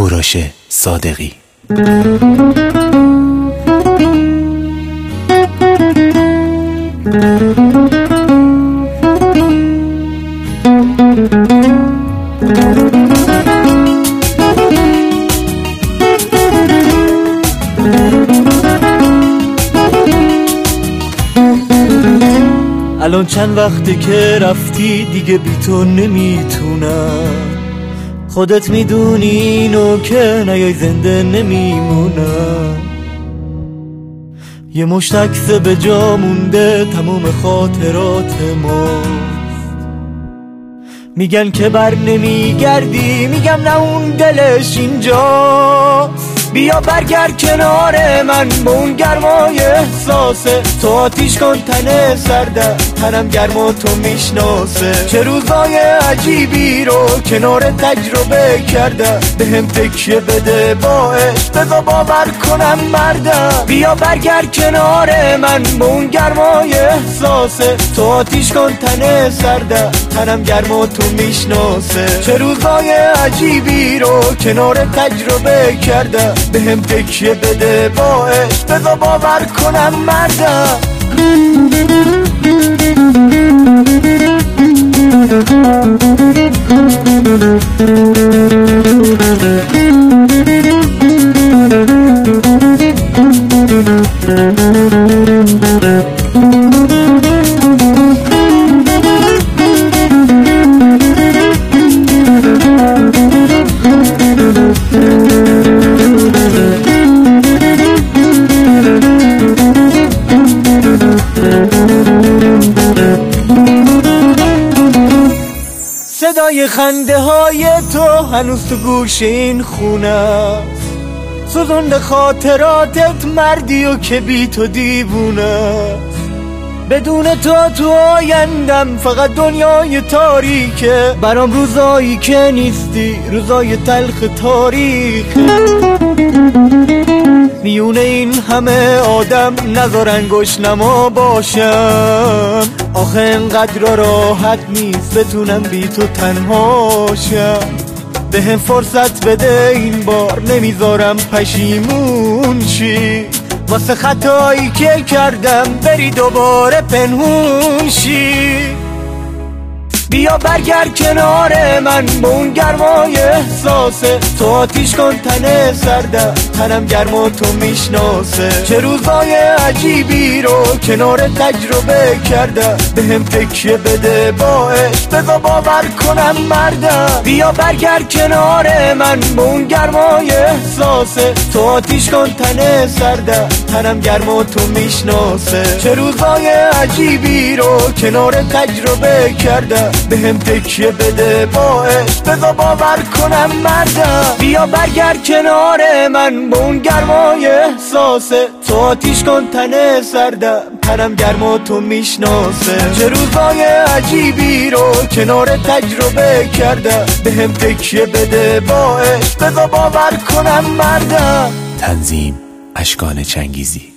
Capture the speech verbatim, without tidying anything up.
کوروش صادقی. الان چند وقته که رفتی دیگه بی تو نمیتونم، خودت میدونی اینو که نیای زنده نمیمونم. یه مشت عکس به جا مونده تموم خاطرات ماست، میگن که بر نمیگردی، میگم نه اون دلش اینجاست. بیا برگرد کنار من با اون گرمای احساسه، تو آتیش کن تن سرده تنم گرما تو میشناسه. چه روزای عجیبی رو کنار تجربه کرده، به هم تکیه بده با عشق بذار باور کنم مرده. بیا برگرد کنار من با اون گرمای احساسه، تو آتیش کن تن سرده تنم گرما تو میشناسه. چه روزای عجیبی رو کنار تجربه کرده، به هم تکیه بده با عشق بذار باور کنم مرده. صدای خنده های تو هنوز تو گوش این خونه است، سوزنده خاطراتت مردی و که بی تو دیوونه است. بدون تو تو آیندم فقط دنیای تاریکه، برام روزایی که نیستی روزای تلخ تاریخه. میونه این همه آدم نذار انگوش نما باشم، آخه انقدر راحت نیست بتونم بی تو تنهاشم. به هم فرصت بده این بار نمیذارم پشیمون شی، واسه خطایی که کردم بری دوباره پنهون شی. بیا برگرد کنار من با اون گرمای احساسه، تو آتیش کن تن سرده تنم گرما تو میشناسه. چه روزای عجیبی رو کنار تجربه کرده، به هم تکیه بده با عشق بذار باور کنم مرده. بیا برگرد کنار من با اون گرمای احساسه، تو آتیش کن تن سرده تنم گرما تو میشناسه. چه روزای عجیبی رو کنار تجربه کرده، به هم تکیه بده با عشق بذار باور کنم مرده. بیا برگرد کنار من با اون گرمای احساسه، تو آتیش کن تن سرده تنم گرما تو میشناسه. چه روزای عجیبی رو کنار تجربه کرده، به هم تکیه بده با عشق بذار باور کنم مرده. تنظیم اشکان چنگیزی.